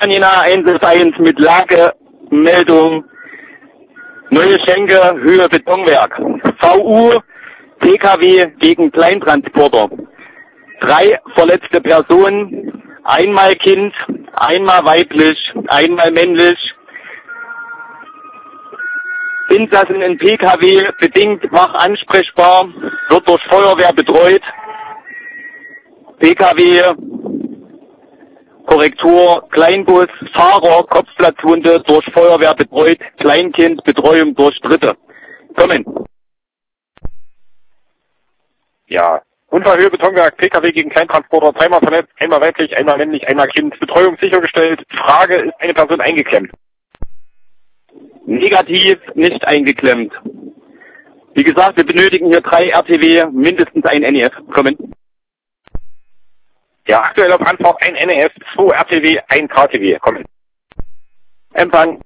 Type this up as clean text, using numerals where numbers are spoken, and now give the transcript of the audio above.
Jena 111 mit Lagemeldung. Neue Schenke, Höhe Betonwerk. VU, PKW gegen Kleintransporter. 3 verletzte Personen, einmal Kind, einmal weiblich, einmal männlich. Insassen in PKW, bedingt wach ansprechbar, wird durch Feuerwehr betreut. PKW, Korrektur, Kleinbus, Fahrer, Kopfplatzwunde, durch Feuerwehr betreut, Kleinkind, Betreuung durch Dritte. Kommen. Ja. Unfallhöhe Betonwerk, PKW gegen Kleintransporter, 3-mal verletzt, einmal weiblich, einmal männlich, einmal Kind. Betreuung sichergestellt. Frage, ist eine Person eingeklemmt? Negativ, nicht eingeklemmt. Wie gesagt, wir benötigen hier 3 RTW, mindestens ein NEF. Kommen. Ja, aktuell auf Anfahrt ein NEF, 2 RTW, 1 KTW. Kommen. Empfang.